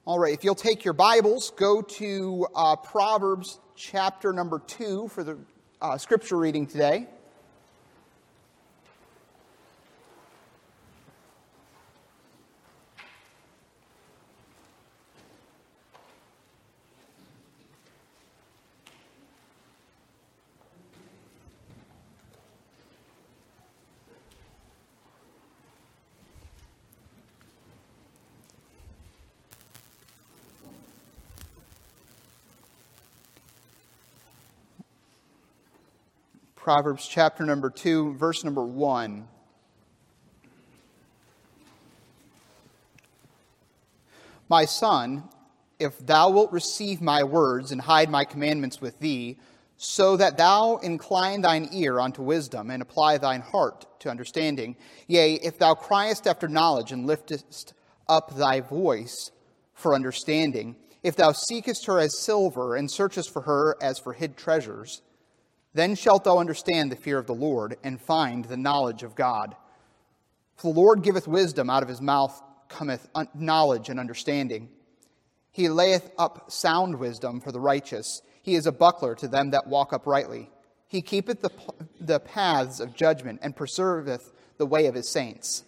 All right, if you'll take your Bibles, go to Proverbs chapter number 2 for the scripture reading today. Proverbs chapter number 2, verse number 1. My son, if thou wilt receive my words and hide my commandments with thee, so that thou incline thine ear unto wisdom and apply thine heart to understanding, yea, if thou criest after knowledge and liftest up thy voice for understanding, if thou seekest her as silver and searchest for her as for hid treasures, then shalt thou understand the fear of the Lord, and find the knowledge of God. For the Lord giveth wisdom, out of his mouth cometh knowledge and understanding. He layeth up sound wisdom for the righteous. He is a buckler to them that walk uprightly. He keepeth the paths of judgment, and preserveth the way of his saints.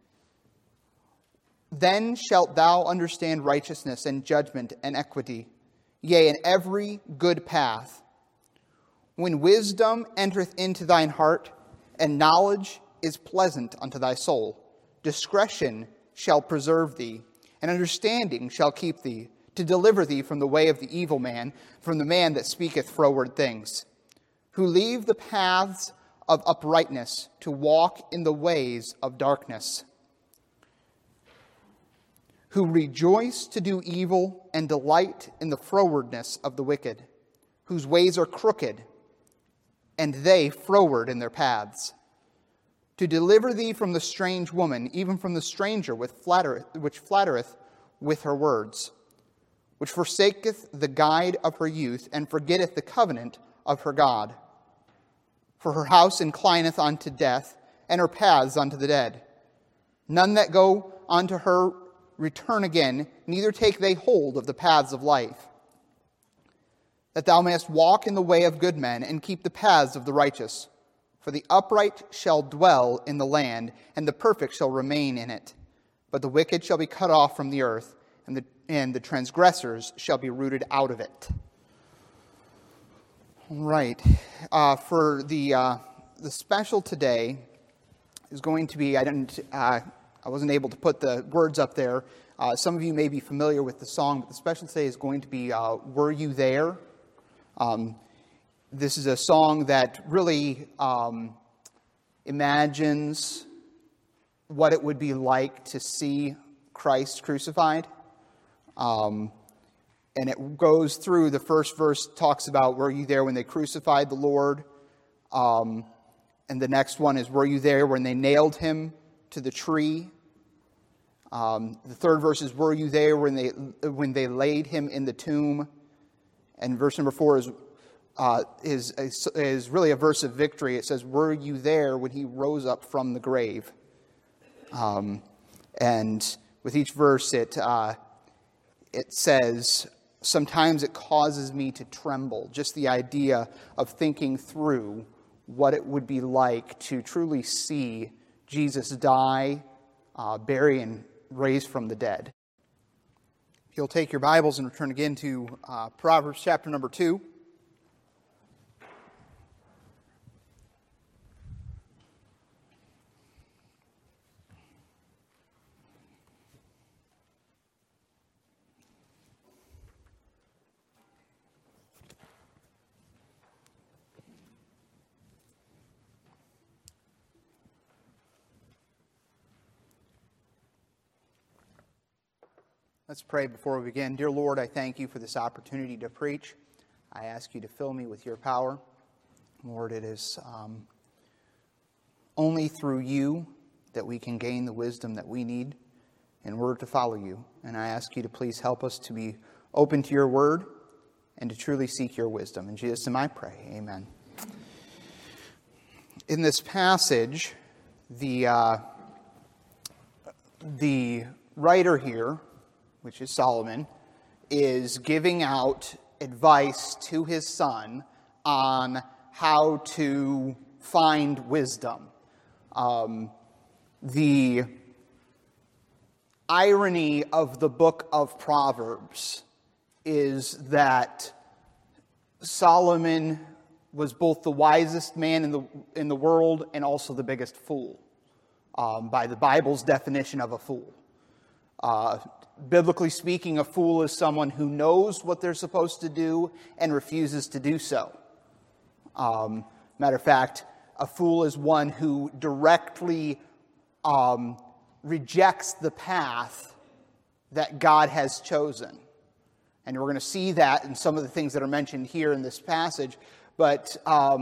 Then shalt thou understand righteousness and judgment and equity, yea, in every good path. When wisdom entereth into thine heart, and knowledge is pleasant unto thy soul, discretion shall preserve thee, and understanding shall keep thee, to deliver thee from the way of the evil man, from the man that speaketh froward things, who leave the paths of uprightness to walk in the ways of darkness, who rejoice to do evil and delight in the frowardness of the wicked, whose ways are crooked, and they froward in their paths, to deliver thee from the strange woman, even from the stranger which flattereth with her words, which forsaketh the guide of her youth, and forgetteth the covenant of her God. For her house inclineth unto death, and her paths unto the dead. None that go unto her return again, neither take they hold of the paths of life. That thou mayest walk in the way of good men, and keep the paths of the righteous. For the upright shall dwell in the land, and the perfect shall remain in it. But the wicked shall be cut off from the earth, and the transgressors shall be rooted out of it. All right. For the special today is going to be, I wasn't able to put the words up there. Some of you may be familiar with the song, but the special today is going to be Were You There? This is a song that really imagines what it would be like to see Christ crucified. And it goes through, the first verse talks about, were you there when they crucified the Lord? And the next one is, were you there when they nailed him to the tree? The third verse is, were you there when they laid him in the tomb? And verse number 4 is really a verse of victory. It says, were you there when he rose up from the grave? And with each verse, it says, sometimes it causes me to tremble. Just the idea of thinking through what it would be like to truly see Jesus die, bury, and raise from the dead. If you'll take your Bibles and return again to Proverbs chapter number 2. Let's pray before we begin. Dear Lord, I thank you for this opportunity to preach. I ask you to fill me with your power. Lord, it is only through you that we can gain the wisdom that we need in order to follow you. And I ask you to please help us to be open to your word and to truly seek your wisdom. In Jesus' name I pray. Amen. In this passage, the writer here, which is Solomon, is giving out advice to his son on how to find wisdom. The irony of the book of Proverbs is that Solomon was both the wisest man in the world and also the biggest fool, by the Bible's definition of a fool. Biblically speaking, a fool is someone who knows what they're supposed to do and refuses to do so. Matter of fact, a fool is one who directly rejects the path that God has chosen. And we're going to see that in some of the things that are mentioned here in this passage. But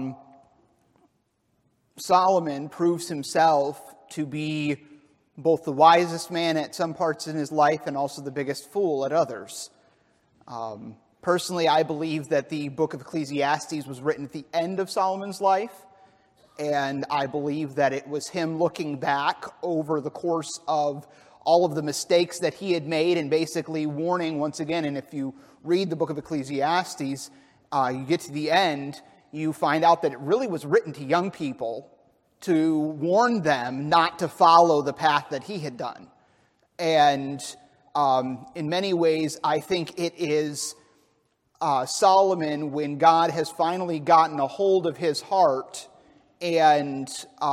Solomon proves himself to be both the wisest man at some parts in his life and also the biggest fool at others. Personally, I believe that the book of Ecclesiastes was written at the end of Solomon's life. And I believe that it was him looking back over the course of all of the mistakes that he had made and basically warning once again. And if you read the book of Ecclesiastes, you get to the end, you find out that it really was written to young people to warn them not to follow the path that he had done. And in many ways, I think it is Solomon, when God has finally gotten a hold of his heart, and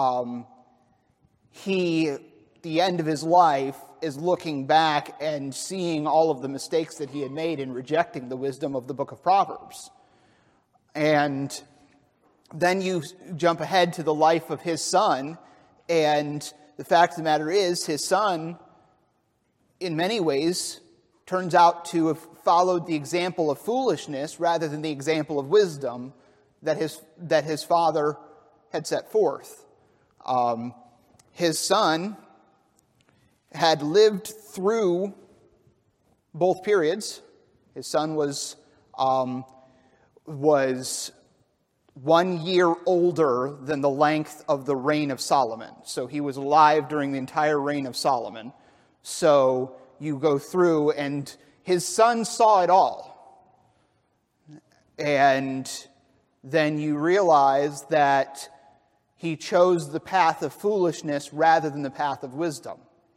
he, at the end of his life, is looking back and seeing all of the mistakes that he had made in rejecting the wisdom of the book of Proverbs. And then you jump ahead to the life of his son, and the fact of the matter is, his son, in many ways, turns out to have followed the example of foolishness rather than the example of wisdom that his father had set forth. His son had lived through both periods. His son was 1 year older than the length of the reign of Solomon. So he was alive during the entire reign of Solomon. So you go through, and his son saw it all. And then you realize that he chose the path of foolishness rather than the path of wisdom.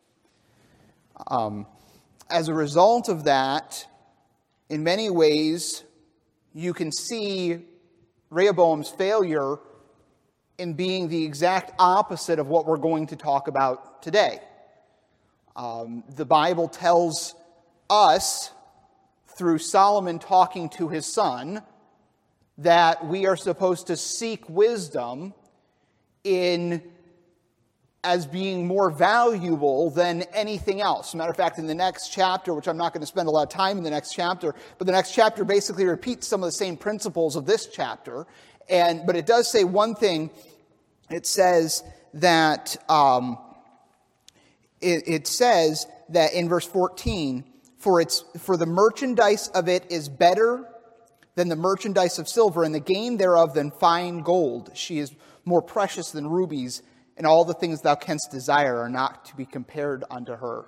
As a result of that, in many ways, you can see Rehoboam's failure in being the exact opposite of what we're going to talk about today. The Bible tells us, through Solomon talking to his son, that we are supposed to seek wisdom as being more valuable than anything else. Matter of fact, in the next chapter, which I'm not going to spend a lot of time in the next chapter, but the next chapter basically repeats some of the same principles of this chapter. But it does say one thing. It says that it says that in verse 14, for the merchandise of it is better than the merchandise of silver, and the gain thereof than fine gold. She is more precious than rubies, and all the things thou canst desire are not to be compared unto her.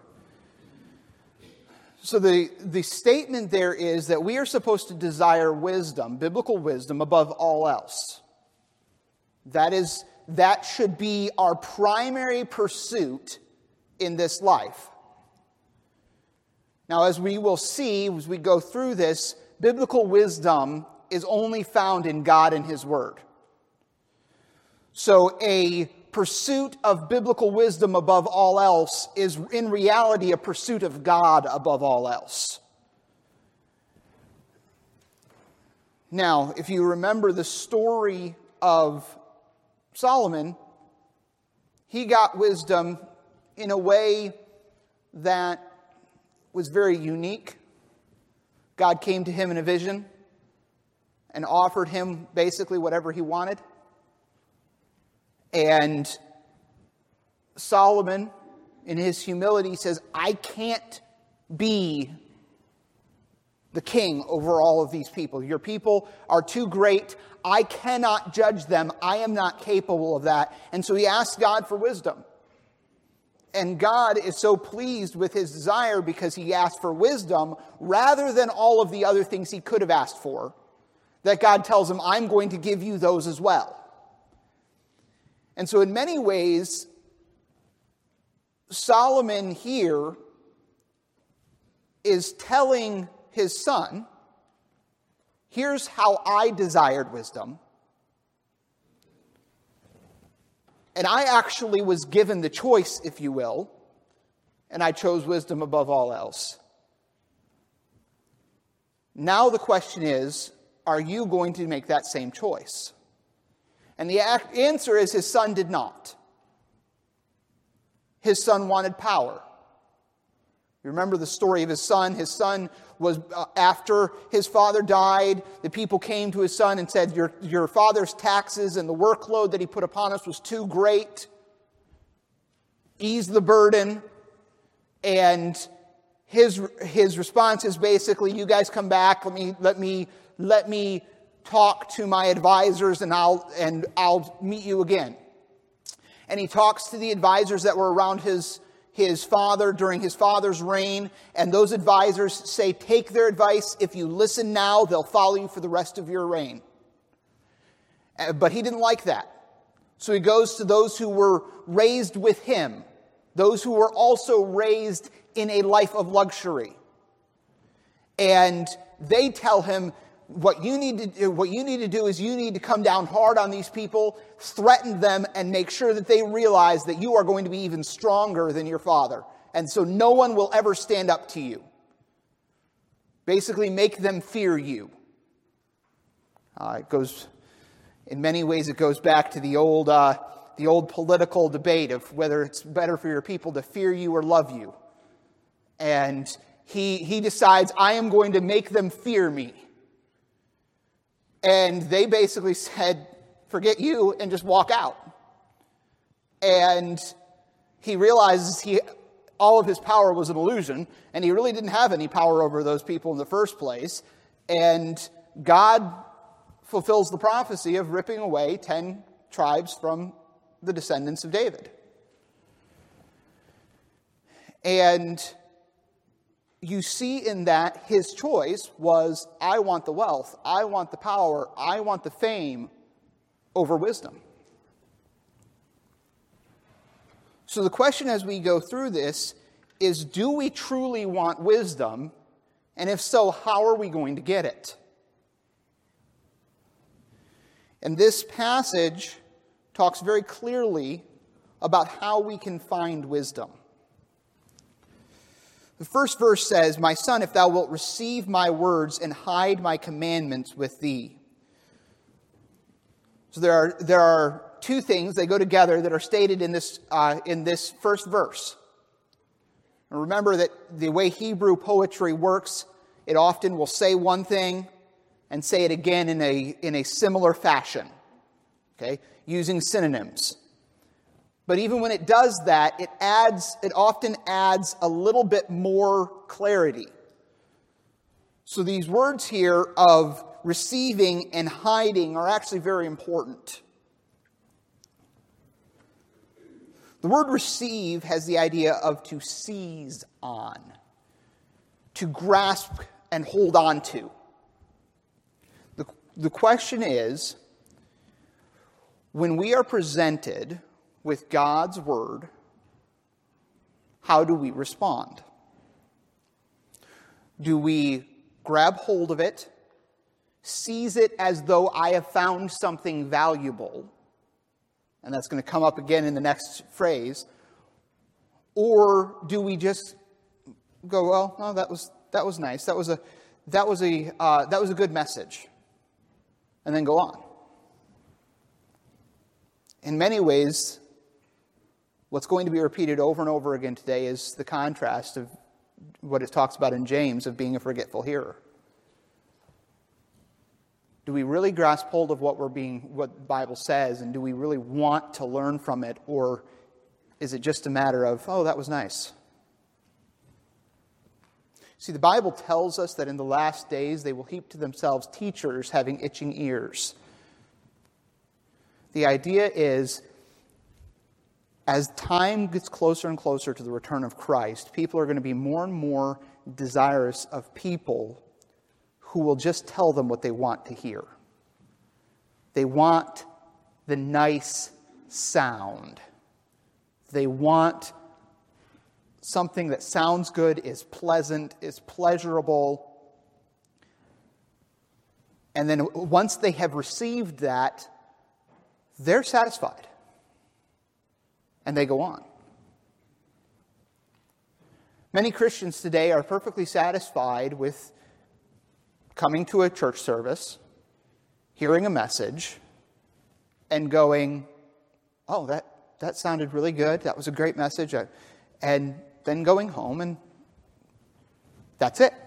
So the statement there is that we are supposed to desire wisdom, biblical wisdom, above all else. That should be our primary pursuit in this life. Now, as we will see as we go through this, biblical wisdom is only found in God and His Word. So a pursuit of biblical wisdom above all else is in reality a pursuit of God above all else. Now, if you remember the story of Solomon, he got wisdom in a way that was very unique. God came to him in a vision and offered him basically whatever he wanted. And Solomon, in his humility, says, I can't be the king over all of these people. Your people are too great. I cannot judge them. I am not capable of that. And so he asked God for wisdom. And God is so pleased with his desire because he asked for wisdom rather than all of the other things he could have asked for, that God tells him, I'm going to give you those as well. And so in many ways, Solomon here is telling his son, here's how I desired wisdom. And I actually was given the choice, if you will, and I chose wisdom above all else. Now the question is, are you going to make that same choice? And the answer is his son did not. His son wanted power. You remember the story of his son? His son was, after his father died, the people came to his son and said, your father's taxes and the workload that he put upon us was too great. Ease the burden. And his response is basically, you guys come back, let me talk to my advisors and I'll meet you again. And he talks to the advisors that were around his father during his father's reign, and those advisors say, take their advice. If you listen now, they'll follow you for the rest of your reign. But he didn't like that. So he goes to those who were raised with him, those who were also raised in a life of luxury. And they tell him, what you need to do is you need to come down hard on these people, threaten them, and make sure that they realize that you are going to be even stronger than your father. And so no one will ever stand up to you. Basically, make them fear you. In many ways, it goes back to the old political debate of whether it's better for your people to fear you or love you. And he decides, I am going to make them fear me. And they basically said, forget you, and just walk out. And he realizes all of his power was an illusion, and he really didn't have any power over those people in the first place. And God fulfills the prophecy of ripping away 10 tribes from the descendants of David. And you see in that his choice was, I want the wealth, I want the power, I want the fame over wisdom. So the question as we go through this is, do we truly want wisdom? And if so, how are we going to get it? And this passage talks very clearly about how we can find wisdom. The first verse says, my son, if thou wilt receive my words and hide my commandments with thee. So there are two things, they go together, that are stated in this first verse. And remember that the way Hebrew poetry works, it often will say one thing and say it again in a similar fashion, okay, using synonyms. But even when it does that, it often adds a little bit more clarity. So these words here of receiving and hiding are actually very important. The word receive has the idea of to seize on, to grasp and hold on to. The question is, when we are presented with God's word, how do we respond? Do we grab hold of it, seize it as though I have found something valuable? And that's going to come up again in the next phrase. Or do we just go, well, no, that was nice. That was a good message. And then go on. In many ways, what's going to be repeated over and over again today is the contrast of what it talks about in James of being a forgetful hearer. Do we really grasp hold of what the Bible says, and do we really want to learn from it, or is it just a matter of, oh, that was nice? See, the Bible tells us that in the last days they will heap to themselves teachers having itching ears. The idea is, as time gets closer and closer to the return of Christ, people are going to be more and more desirous of people who will just tell them what they want to hear. They want the nice sound. They want something that sounds good, is pleasant, is pleasurable. And then once they have received that, they're satisfied. And they go on. Many Christians today are perfectly satisfied with coming to a church service, hearing a message, and going, oh, that sounded really good. That was a great message. And then going home, and that's it.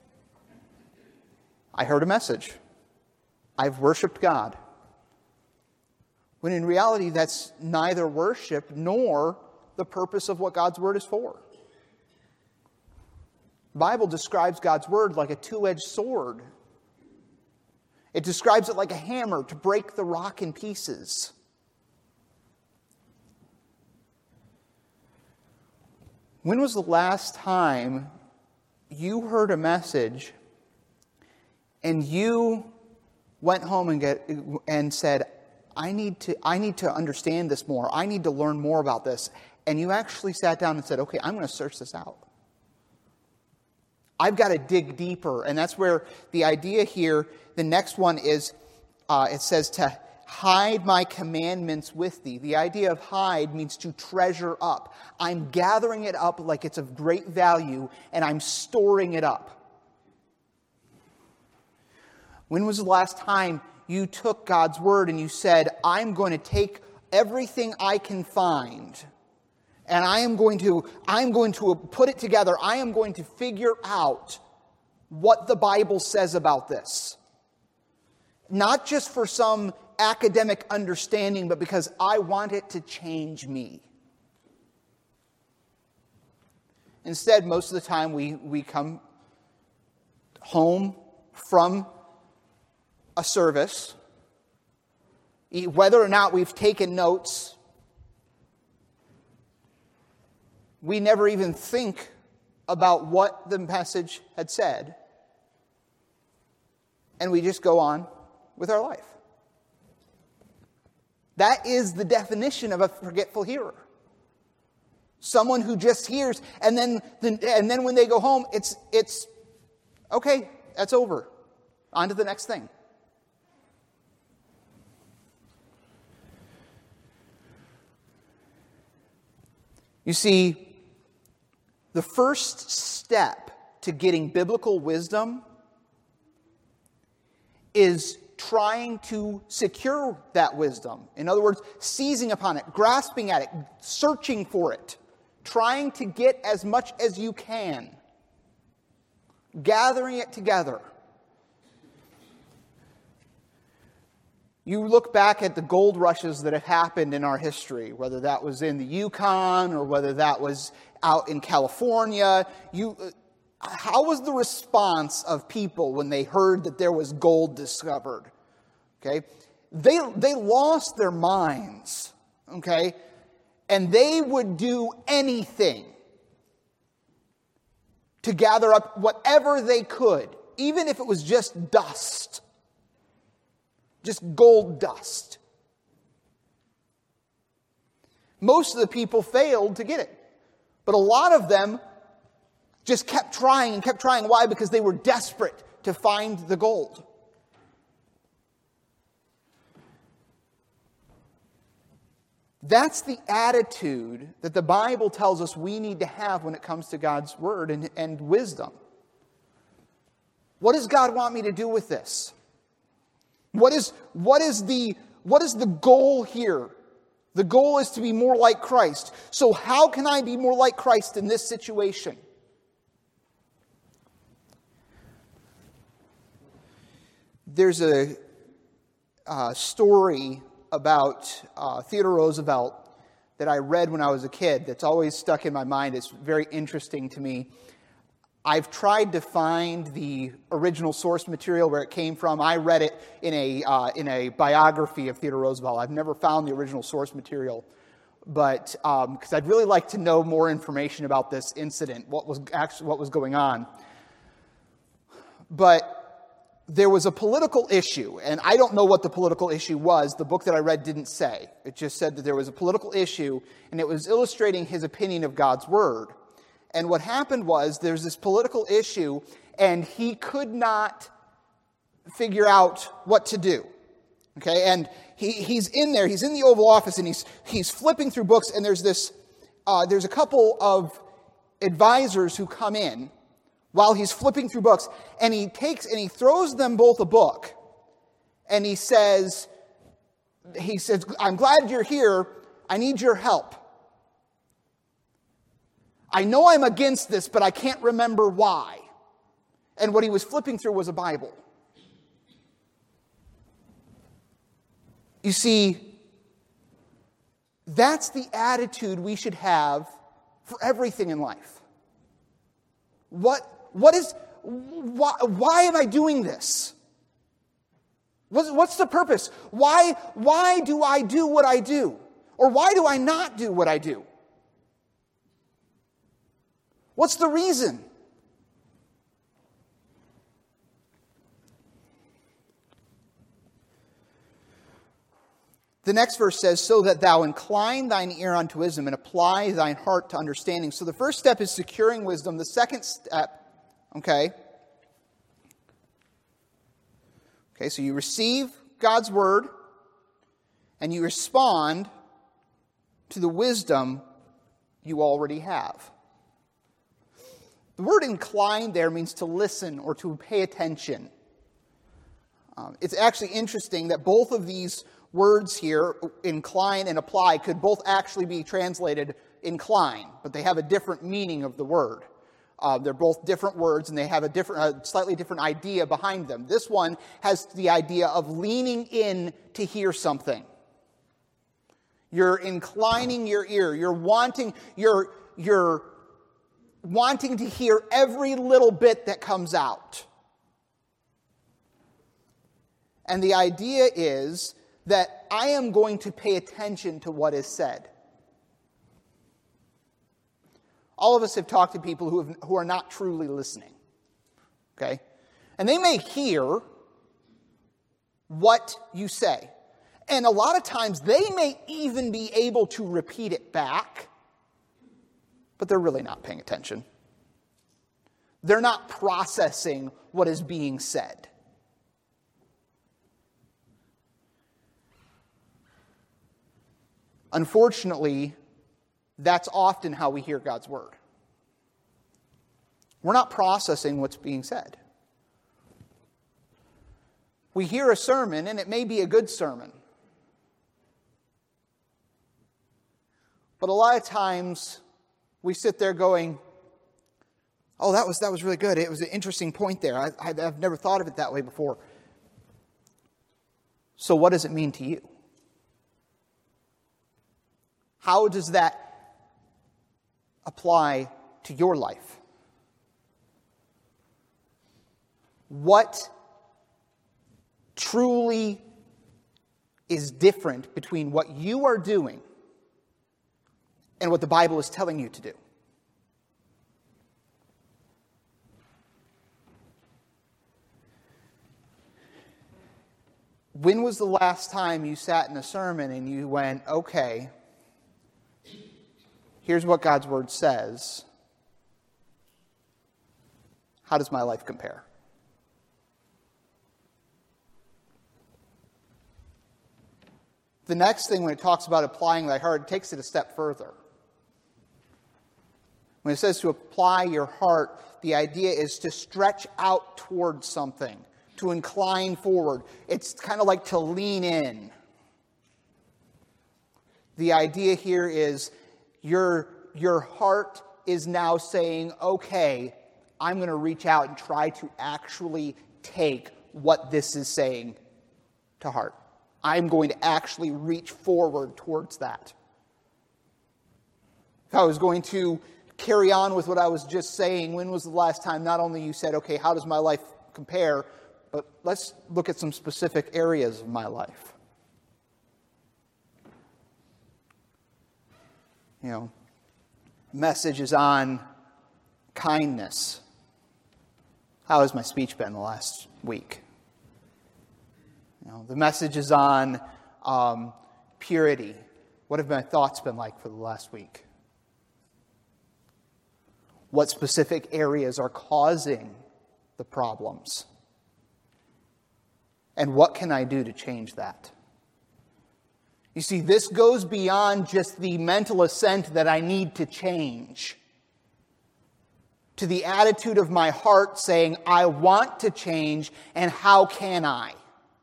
I heard a message. I've worshiped God. When in reality, that's neither worship nor the purpose of what God's Word is for. The Bible describes God's Word like a two-edged sword. It describes it like a hammer to break the rock in pieces. When was the last time you heard a message and you went home and said, I need to understand this more. I need to learn more about this. And you actually sat down and said, okay, I'm going to search this out. I've got to dig deeper. And that's where the idea here, the next one is, it says to hide my commandments with thee. The idea of hide means to treasure up. I'm gathering it up like it's of great value, and I'm storing it up. When was the last time you took God's Word and you said, I'm going to take everything I can find and I'm going to put it together. I am going to figure out what the Bible says about this. Not just for some academic understanding, but because I want it to change me. Instead, most of the time we come home from a service, whether or not we've taken notes, we never even think about what the message had said, and we just go on with our life. That is the definition of a forgetful hearer. Someone who just hears, and then when they go home, it's okay, that's over. On to the next thing. You see, the first step to getting biblical wisdom is trying to secure that wisdom. In other words, seizing upon it, grasping at it, searching for it, trying to get as much as you can, gathering it together. You look back at the gold rushes that have happened in our history, whether that was in the Yukon or whether that was out in California. How was the response of people when they heard that there was gold discovered? Okay, they lost their minds. Okay, and they would do anything to gather up whatever they could, even if it was just dust. Just gold dust. Most of the people failed to get it. But a lot of them just kept trying and kept trying. Why? Because they were desperate to find the gold. That's the attitude that the Bible tells us we need to have when it comes to God's Word and wisdom. What does God want me to do with this? What is the goal here? The goal is to be more like Christ. So how can I be more like Christ in this situation? There's a story about Theodore Roosevelt that I read when I was a kid that's always stuck in my mind. It's very interesting to me. I've tried to find the original source material where it came from. I read it in a biography of Theodore Roosevelt. I've never found the original source material. but because I'd really like to know more information about this incident, what was going on. But there was a political issue, and I don't know what the political issue was. The book that I read didn't say. It just said that there was a political issue, and it was illustrating his opinion of God's word. And what happened was there's this political issue, and he could not figure out what to do. Okay, and he's in there. He's in the Oval Office, and he's flipping through books. And there's a couple of advisors who come in while he's flipping through books, and he throws them both a book, and he says, "I'm glad you're here. I need your help. I know I'm against this, but I can't remember why." And what he was flipping through was a Bible. You see, that's the attitude we should have for everything in life. Why am I doing this? What's the purpose? Why do I do what I do? Or why do I not do what I do? What's the reason? The next verse says, "So that thou incline thine ear unto wisdom and apply thine heart to understanding." So the first step is securing wisdom. The second step, okay, so you receive God's word and you respond to the wisdom you already have. The word incline there means to listen or to pay attention. It's actually interesting that both of these words here, incline and apply, could both actually be translated incline, but they have a different meaning of the word. They're both different words, and they have a slightly different idea behind them. This one has the idea of leaning in to hear something. You're inclining your ear. You're wanting to hear every little bit that comes out. And the idea is that I am going to pay attention to what is said. All of us have talked to people who are not truly listening. Okay? And they may hear what you say. And a lot of times they may even be able to repeat it back, but they're really not paying attention. They're not processing what is being said. Unfortunately, that's often how we hear God's word. We're not processing what's being said. We hear a sermon, and it may be a good sermon. But a lot of times, we sit there going, "Oh, that was really good. It was an interesting point there. I've never thought of it that way before." So what does it mean to you? How does that apply to your life? What truly is different between what you are doing and what the Bible is telling you to do? When was the last time you sat in a sermon and you went, "Okay, here's what God's word says. How does my life compare?" The next thing, when it talks about applying thy heart, it takes it a step further. When it says to apply your heart, the idea is to stretch out towards something, to incline forward. It's kind of like to lean in. The idea here is your heart is now saying, "Okay, I'm going to reach out and try to actually take what this is saying to heart. I'm going to actually reach forward towards that." If I was going to carry on with what I was just saying, when was the last time not only you said, "Okay, how does my life compare?" but let's look at some specific areas of my life. Message is on kindness. How has my speech been the last week? The message is on purity. What have my thoughts been like for the last week? What specific areas are causing the problems? And what can I do to change that? You see, this goes beyond just the mental assent that I need to change, to the attitude of my heart saying, I want to change, and how can I?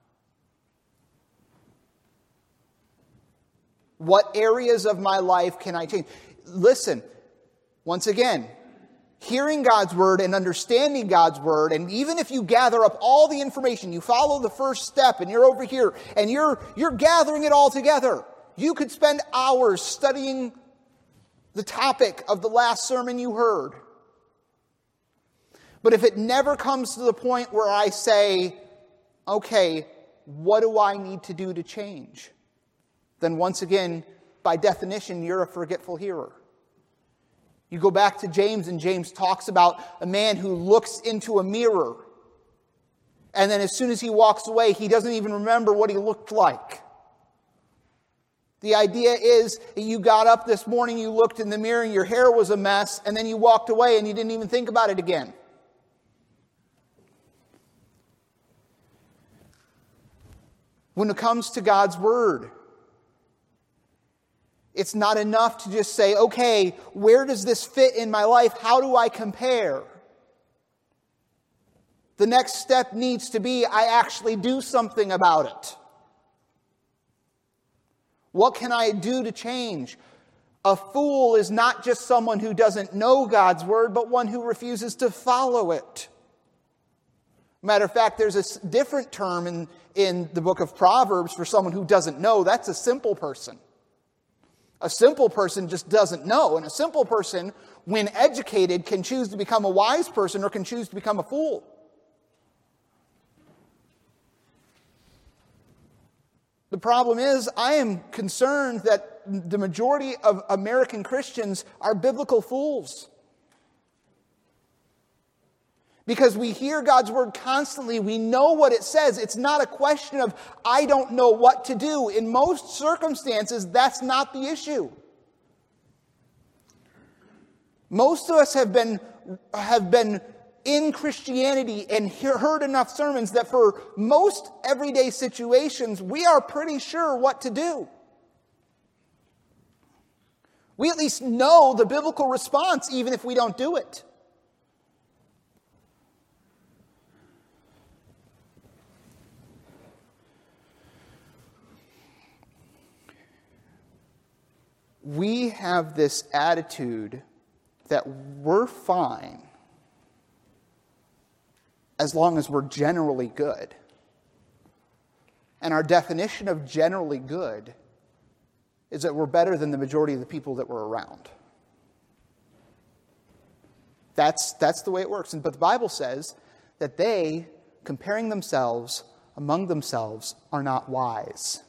What areas of my life can I change? Listen, once again, hearing God's word and understanding God's word, and even if you gather up all the information, you follow the first step and you're over here and you're gathering it all together. You could spend hours studying the topic of the last sermon you heard. But if it never comes to the point where I say, okay, what do I need to do to change? Then once again, by definition, you're a forgetful hearer. You go back to James, and James talks about a man who looks into a mirror, and then as soon as he walks away, he doesn't even remember what he looked like. The idea is that you got up this morning, you looked in the mirror, and your hair was a mess, and then you walked away, and you didn't even think about it again. When it comes to God's word, it's not enough to just say, okay, where does this fit in my life? How do I compare? The next step needs to be, I actually do something about it. What can I do to change? A fool is not just someone who doesn't know God's word, but one who refuses to follow it. Matter of fact, there's a different term in the book of Proverbs for someone who doesn't know. That's a simple person. A simple person just doesn't know. And a simple person, when educated, can choose to become a wise person or can choose to become a fool. The problem is, I am concerned that the majority of American Christians are biblical fools. Because we hear God's word constantly, we know what it says. It's not a question of, I don't know what to do. In most circumstances, that's not the issue. Most of us have been in Christianity and heard enough sermons that for most everyday situations, we are pretty sure what to do. We at least know the biblical response, even if we don't do it. We have this attitude that we're fine as long as we're generally good. And our definition of generally good is that we're better than the majority of the people that we're around. That's the way it works. But the Bible says that they, comparing themselves among themselves, are not wise.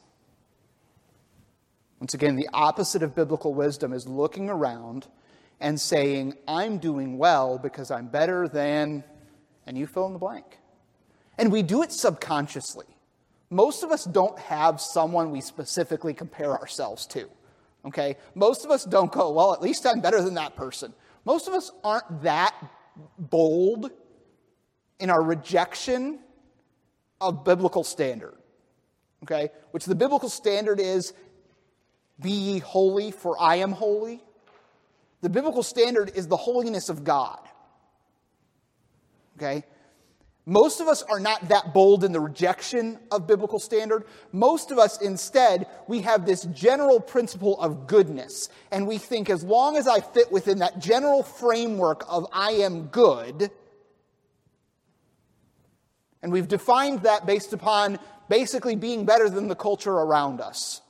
Once again, the opposite of biblical wisdom is looking around and saying, I'm doing well because I'm better than, and you fill in the blank. And we do it subconsciously. Most of us don't have someone we specifically compare ourselves to. Okay? Most of us don't go, well, at least I'm better than that person. Most of us aren't that bold in our rejection of biblical standard. Okay? Which the biblical standard is, be ye holy, for I am holy. The biblical standard is the holiness of God. Okay? Most of us are not that bold in the rejection of biblical standard. Most of us, instead, we have this general principle of goodness. And we think as long as I fit within that general framework of I am good, and we've defined that based upon basically being better than the culture around us.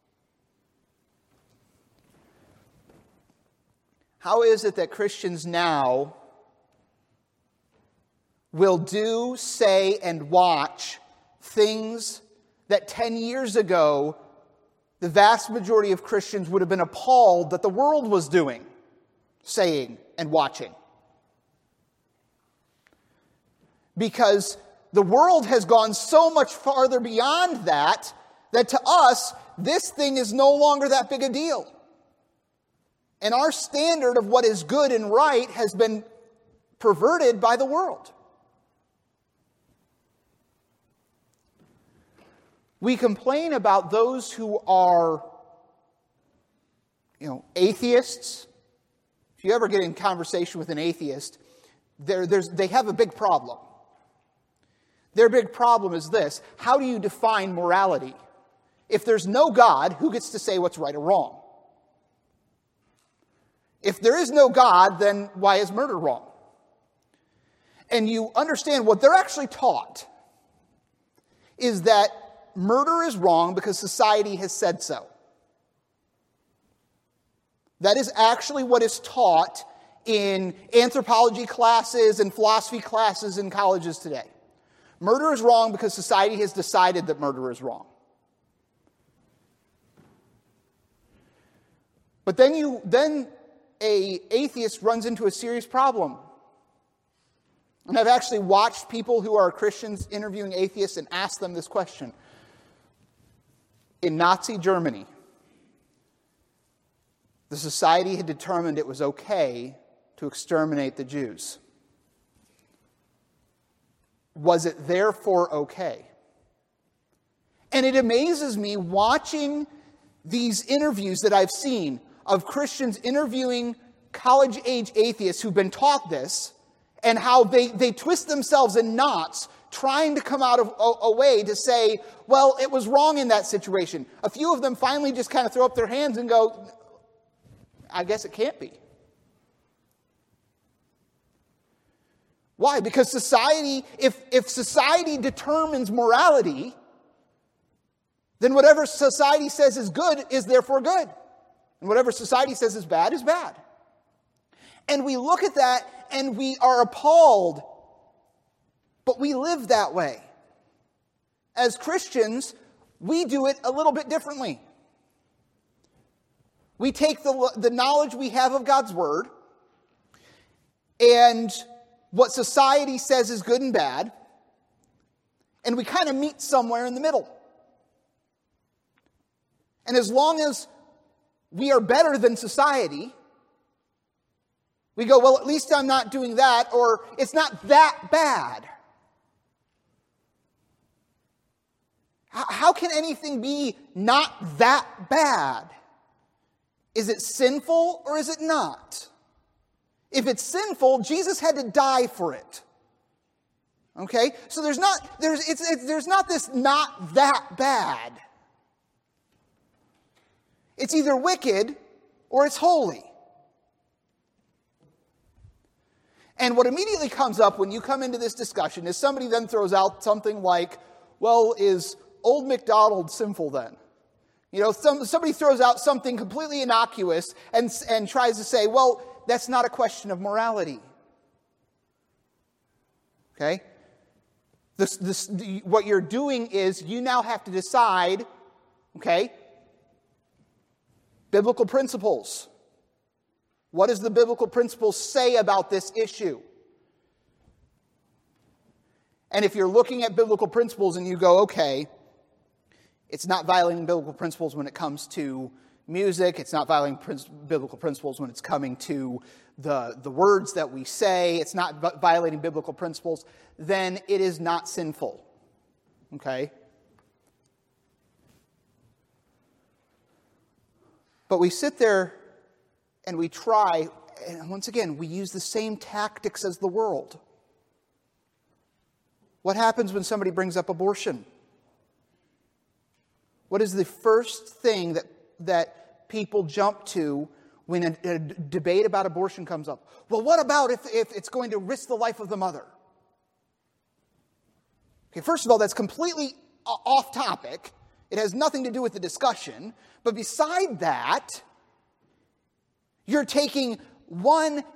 How is it that Christians now will do, say, and watch things that 10 years ago the vast majority of Christians would have been appalled that the world was doing, saying, and watching. Because the world has gone so much farther beyond that to us, this thing is no longer that big a deal. And our standard of what is good and right has been perverted by the world. We complain about those who are, atheists. If you ever get in conversation with an atheist, they have a big problem. Their big problem is this: how do you define morality? If there's no God, who gets to say what's right or wrong? If there is no God, then why is murder wrong? And you understand what they're actually taught is that murder is wrong because society has said so. That is actually what is taught in anthropology classes and philosophy classes in colleges today. Murder is wrong because society has decided that murder is wrong. But then a atheist runs into a serious problem. And I've actually watched people who are Christians interviewing atheists and ask them this question. In Nazi Germany, the society had determined it was okay to exterminate the Jews. Was it therefore okay? And it amazes me watching these interviews that I've seen of Christians interviewing college-age atheists who've been taught this, and how they twist themselves in knots trying to come out of a way to say, well, it was wrong in that situation. A few of them finally just kind of throw up their hands and go, I guess it can't be. Why? Because society, if society determines morality, then whatever society says is good is therefore good. And whatever society says is bad is bad. And we look at that and we are appalled, but we live that way. As Christians, we do it a little bit differently. We take the knowledge we have of God's Word and what society says is good and bad, and we kind of meet somewhere in the middle. And as long as we are better than society, we go, well, at least I'm not doing that, or it's not that bad. How can anything be not that bad? Is it sinful or is it not? If it's sinful, Jesus had to die for it. Okay? So there's not this not that bad. It's either wicked or it's holy. And what immediately comes up when you come into this discussion is somebody then throws out something like, well, is Old MacDonald sinful then? Somebody throws out something completely innocuous and tries to say, well, that's not a question of morality. Okay? What you're doing is you now have to decide, okay, biblical principles. What does the biblical principles say about this issue? And if you're looking at biblical principles and you go, okay, it's not violating biblical principles when it comes to music, it's not violating biblical principles when it's coming to the words that we say, it's not violating biblical principles, then it is not sinful. Okay? But we sit there and we try, and once again, we use the same tactics as the world. What happens when somebody brings up abortion? What is the first thing that people jump to when a debate about abortion comes up? Well, what about if it's going to risk the life of the mother? Okay, first of all, that's completely off topic. It has nothing to do with the discussion. But beside that, you're taking one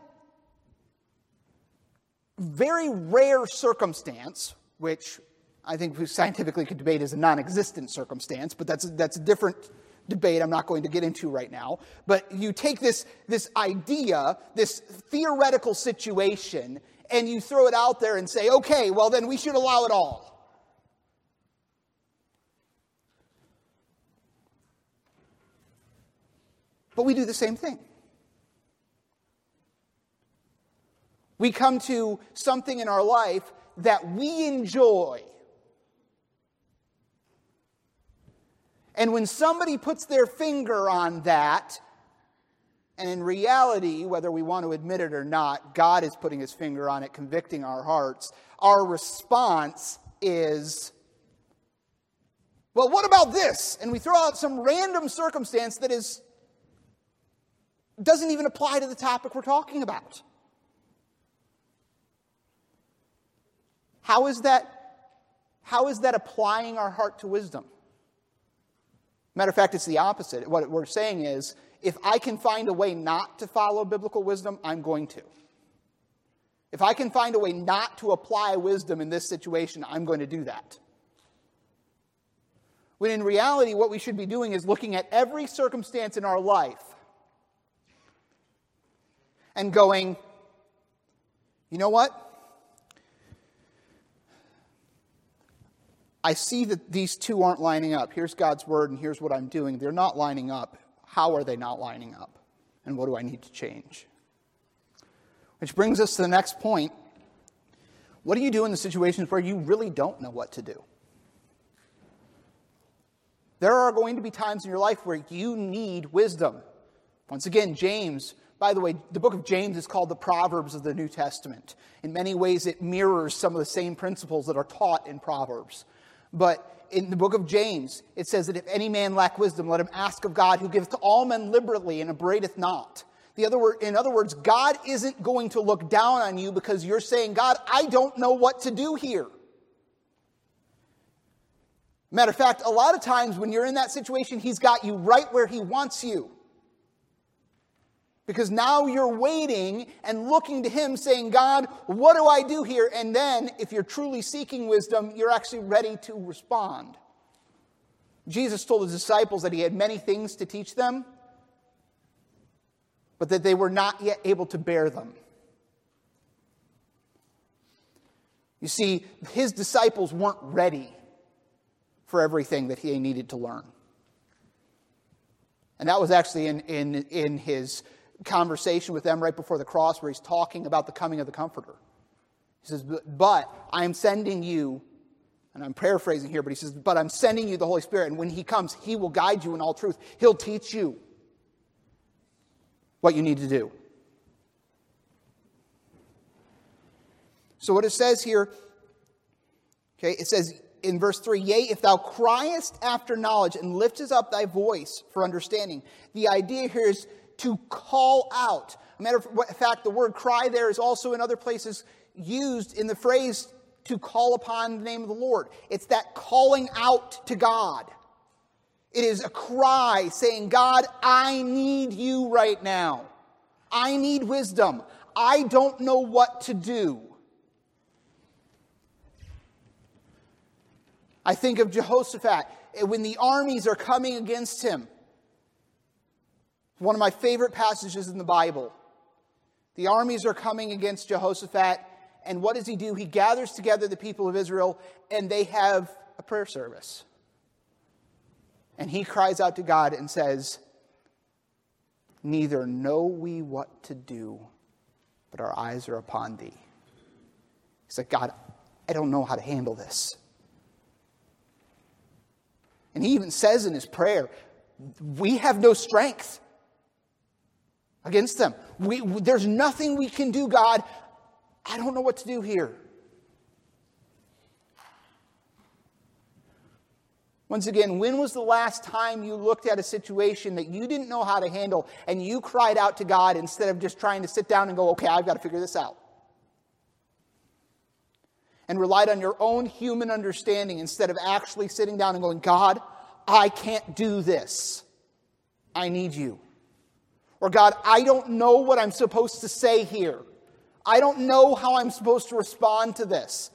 very rare circumstance, which I think we scientifically could debate as a non-existent circumstance, but that's a different debate I'm not going to get into right now, but you take this idea, this theoretical situation, and you throw it out there and say, okay, well then we should allow it all. But we do the same thing. We come to something in our life that we enjoy. And when somebody puts their finger on that, and in reality, whether we want to admit it or not, God is putting his finger on it, convicting our hearts, our response is, well, what about this? And we throw out some random circumstance that doesn't even apply to the topic we're talking about. How is that applying our heart to wisdom? Matter of fact, it's the opposite. What we're saying is, if I can find a way not to follow biblical wisdom, I'm going to. If I can find a way not to apply wisdom in this situation, I'm going to do that. When in reality, what we should be doing is looking at every circumstance in our life and going, you know what? I see that these two aren't lining up. Here's God's word and here's what I'm doing. They're not lining up. How are they not lining up? And what do I need to change? Which brings us to the next point. What do you do in the situations where you really don't know what to do? There are going to be times in your life where you need wisdom. Once again, James, by the way, the book of James is called the Proverbs of the New Testament. In many ways, it mirrors some of the same principles that are taught in Proverbs. But in the book of James, it says that if any man lack wisdom, let him ask of God, who giveth to all men liberally and upbraideth not. In other words, God isn't going to look down on you because you're saying, God, I don't know what to do here. Matter of fact, a lot of times when you're in that situation, he's got you right where he wants you. Because now you're waiting and looking to him saying, God, what do I do here? And then, if you're truly seeking wisdom, you're actually ready to respond. Jesus told his disciples that he had many things to teach them, but that they were not yet able to bear them. You see, his disciples weren't ready for everything that he needed to learn. And that was actually in his conversation with them right before the cross, where he's talking about the coming of the Comforter. He says, but I am sending you, and I'm paraphrasing here, but he says, but I'm sending you the Holy Spirit, and when he comes, he will guide you in all truth. He'll teach you what you need to do. So what it says here, okay, it says in verse 3, yea, if thou criest after knowledge and liftest up thy voice for understanding. The idea here is to call out. As a matter of fact, the word cry there is also in other places used in the phrase to call upon the name of the Lord. It's that calling out to God. It is a cry saying, God, I need you right now. I need wisdom. I don't know what to do. I think of Jehoshaphat when the armies are coming against him. One of my favorite passages in the Bible. The armies are coming against Jehoshaphat, and what does he do? He gathers together the people of Israel, and they have a prayer service. And he cries out to God and says, neither know we what to do, but our eyes are upon thee. He's like, God, I don't know how to handle this. And he even says in his prayer, we have no strength against them. There's nothing we can do, God. I don't know what to do here. Once again, when was the last time you looked at a situation that you didn't know how to handle and you cried out to God instead of just trying to sit down and go, okay, I've got to figure this out? And relied on your own human understanding instead of actually sitting down and going, God, I can't do this. I need you. Or God, I don't know what I'm supposed to say here. I don't know how I'm supposed to respond to this.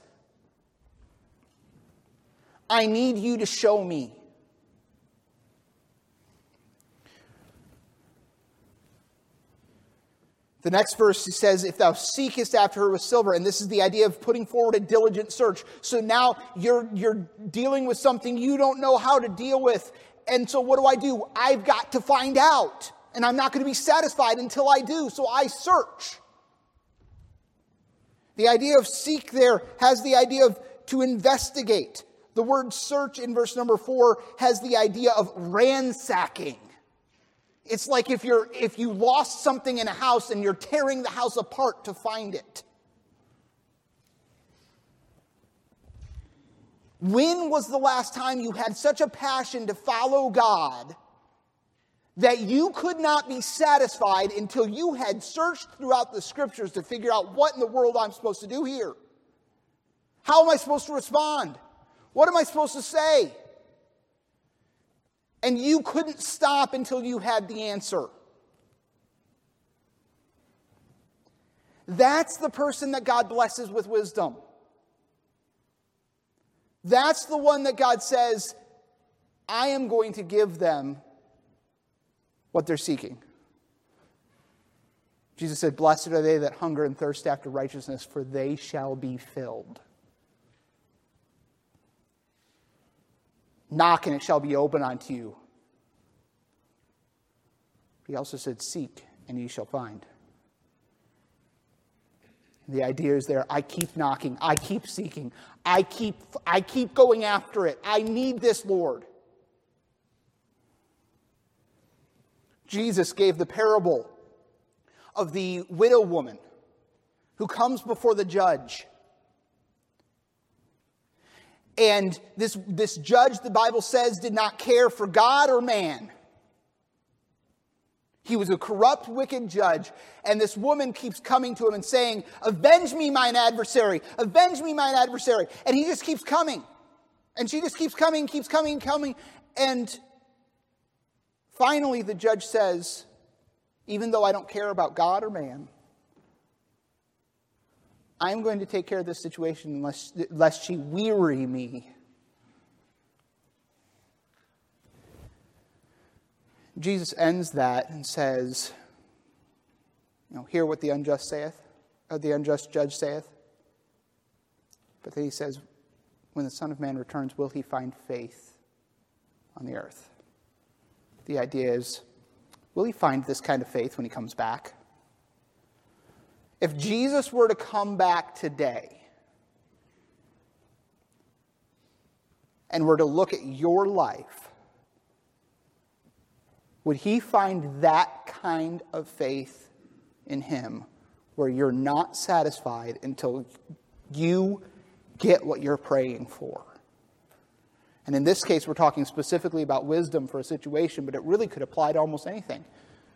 I need you to show me. The next verse says, if thou seekest after her with silver, and this is the idea of putting forward a diligent search. So now you're dealing with something you don't know how to deal with. And so what do? I've got to find out. And I'm not going to be satisfied until I do. So I search. The idea of seek there has the idea of to investigate. The word search in verse number 4 has the idea of ransacking. It's like if you lost something in a house and you're tearing the house apart to find it. When was the last time you had such a passion to follow God that you could not be satisfied until you had searched throughout the scriptures to figure out what in the world I'm supposed to do here? How am I supposed to respond? What am I supposed to say? And you couldn't stop until you had the answer. That's the person that God blesses with wisdom. That's the one that God says, I am going to give them what they're seeking. Jesus said, blessed are they that hunger and thirst after righteousness, for they shall be filled. Knock and it shall be open unto you. He also said, seek and ye shall find. The idea is there, I keep knocking, I keep seeking, I keep going after it. I need this, Lord. Jesus gave the parable of the widow woman who comes before the judge. And this judge, the Bible says, did not care for God or man. He was a corrupt, wicked judge. And this woman keeps coming to him and saying, avenge me, mine adversary. Avenge me, mine adversary. And he just keeps coming. And she just keeps coming. And finally the judge says, even though I don't care about God or man, I'm going to take care of this situation lest she weary me. Jesus ends that and says, hear what the unjust judge saith. But then he says, when the Son of Man returns, will he find faith on the earth? The idea is, will he find this kind of faith when he comes back? If Jesus were to come back today and were to look at your life, would he find that kind of faith in him where you're not satisfied until you get what you're praying for? And in this case, we're talking specifically about wisdom for a situation, but it really could apply to almost anything.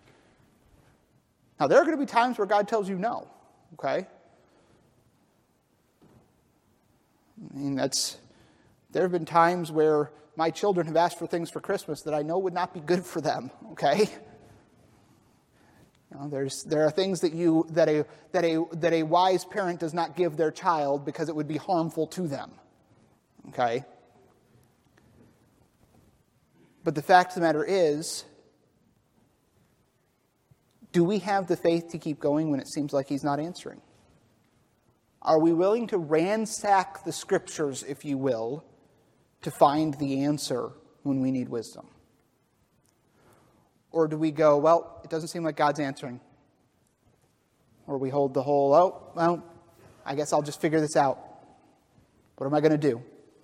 Now, there are going to be times where God tells you no, okay? I mean, there have been times where my children have asked for things for Christmas that I know would not be good for them, okay? There are things that a wise parent does not give their child because it would be harmful to them, okay? But the fact of the matter is, do we have the faith to keep going when it seems like he's not answering? Are we willing to ransack the scriptures, if you will, to find the answer when we need wisdom? Or do we go, well, it doesn't seem like God's answering? Or we hold the whole, I guess I'll just figure this out. What am I going to do?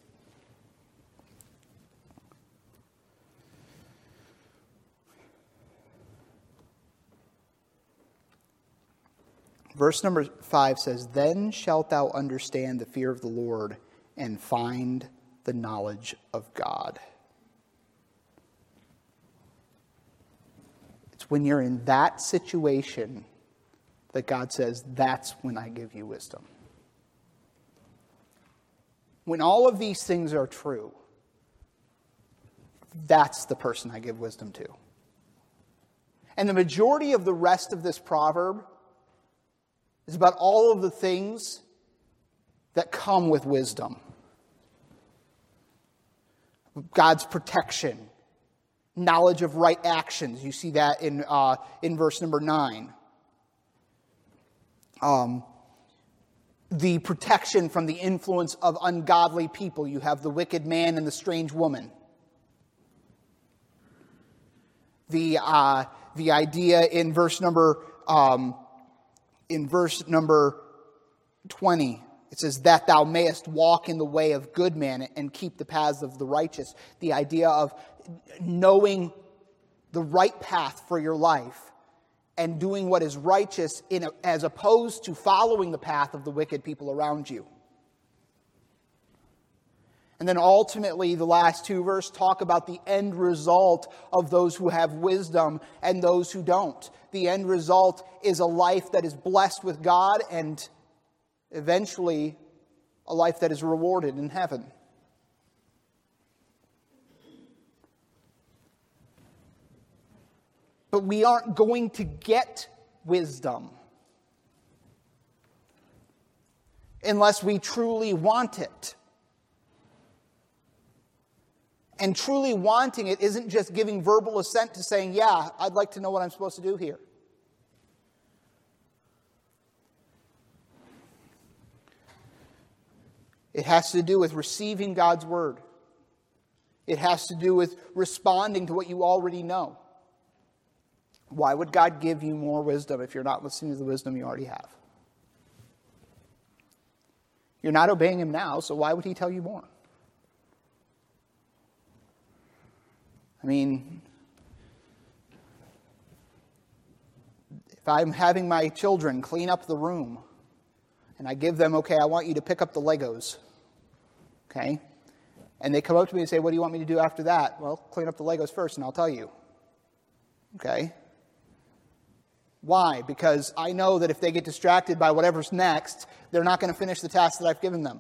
Verse number 5 says, then shalt thou understand the fear of the Lord and find the knowledge of God. It's when you're in that situation that God says, that's when I give you wisdom. When all of these things are true, that's the person I give wisdom to. And the majority of the rest of this proverb is about all of the things that come with wisdom. God's protection, knowledge of right actions. You see that in verse number 9. the protection from the influence of ungodly people. You have the wicked man and the strange woman. The idea in verse number 20, it says, that thou mayest walk in the way of good man and keep the paths of the righteous. The idea of knowing the right path for your life and doing what is righteous as opposed to following the path of the wicked people around you. And then ultimately, the last two verses talk about the end result of those who have wisdom and those who don't. The end result is a life that is blessed with God and eventually a life that is rewarded in heaven. But we aren't going to get wisdom unless we truly want it. And truly wanting it isn't just giving verbal assent to saying, yeah, I'd like to know what I'm supposed to do here. It has to do with receiving God's word. It has to do with responding to what you already know. Why would God give you more wisdom if you're not listening to the wisdom you already have? You're not obeying him now, so why would he tell you more? I mean, if I'm having my children clean up the room, and I give them, okay, I want you to pick up the Legos, okay? And they come up to me and say, what do you want me to do after that? Well, clean up the Legos first, and I'll tell you. Okay? Why? Because I know that if they get distracted by whatever's next, they're not going to finish the task that I've given them.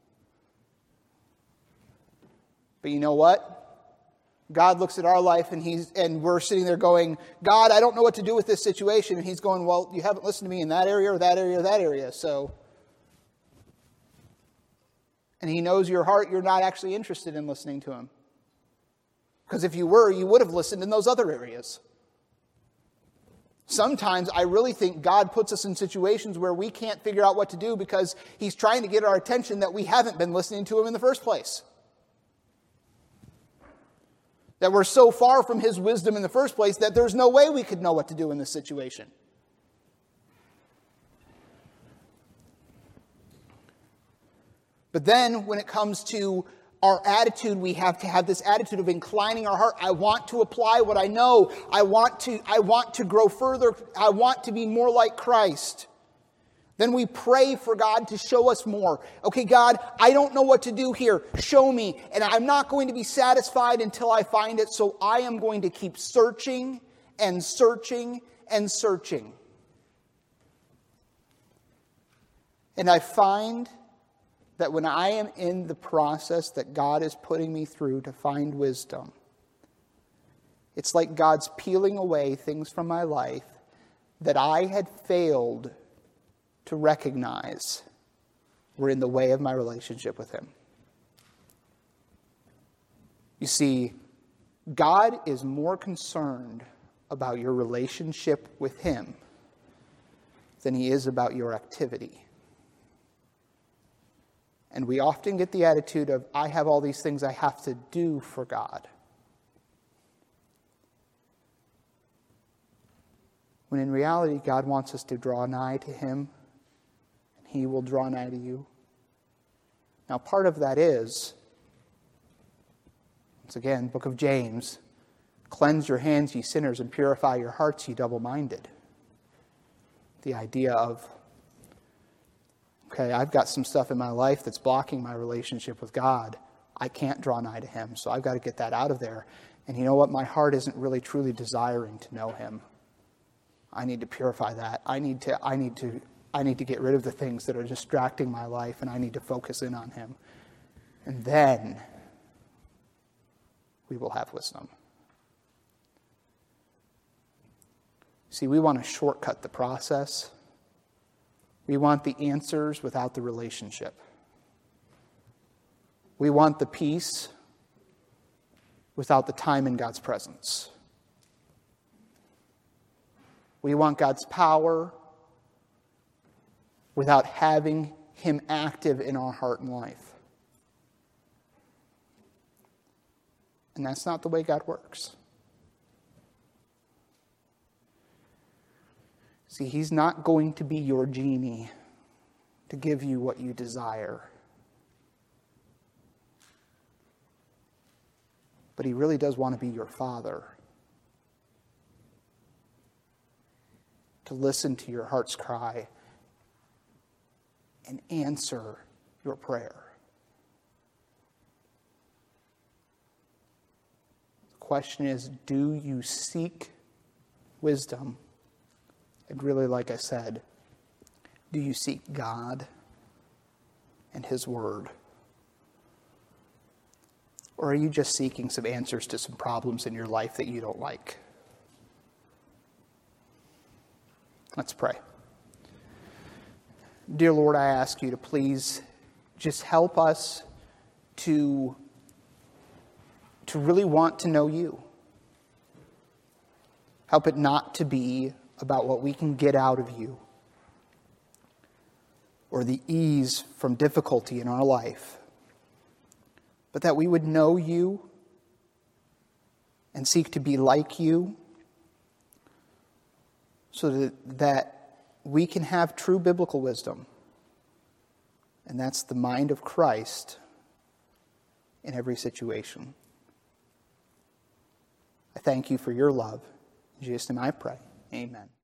But you know what? God looks at our life and we're sitting there going, God, I don't know what to do with this situation. And he's going, well, you haven't listened to me in that area or that area or that area. So, and he knows your heart, you're not actually interested in listening to him. Because if you were, you would have listened in those other areas. Sometimes I really think God puts us in situations where we can't figure out what to do because he's trying to get our attention that we haven't been listening to him in the first place. That we're so far from his wisdom in the first place that there's no way we could know what to do in this situation. But then when it comes to our attitude, we have to have this attitude of inclining our heart. I want to apply what I know. I want to grow further. I want to be more like Christ. Then we pray for God to show us more. Okay, God, I don't know what to do here. Show me. And I'm not going to be satisfied until I find it. So I am going to keep searching and searching and searching. And I find that when I am in the process that God is putting me through to find wisdom, it's like God's peeling away things from my life that I had failed to recognize were in the way of my relationship with him. You see, God is more concerned about your relationship with him than he is about your activity. And we often get the attitude of, I have all these things I have to do for God. When in reality, God wants us to draw nigh to him, and he will draw nigh to you. Now, part of that is, once again, book of James, cleanse your hands, ye sinners, and purify your hearts, ye double-minded. The idea of, okay, I've got some stuff in my life that's blocking my relationship with God. I can't draw nigh to him, so I've got to get that out of there. And you know what? My heart isn't really truly desiring to know him. I need to purify that. I need to get rid of the things that are distracting my life, and I need to focus in on him. And then we will have wisdom. See, we want to shortcut the process. We want the answers without the relationship. We want the peace without the time in God's presence. We want God's power without having Him active in our heart and life. And that's not the way God works. See, He's not going to be your genie to give you what you desire. But He really does want to be your Father. To listen to your heart's cry and answer your prayer. The question is, do you seek wisdom? And really, like I said, do you seek God and His Word? Or are you just seeking some answers to some problems in your life that you don't like? Let's pray. Dear Lord, I ask you to please just help us to really want to know you. Help it not to be about what we can get out of you or the ease from difficulty in our life, but that we would know you and seek to be like you so that we can have true biblical wisdom. And that's the mind of Christ in every situation. I thank you for your love. In Jesus' name I pray. Amen.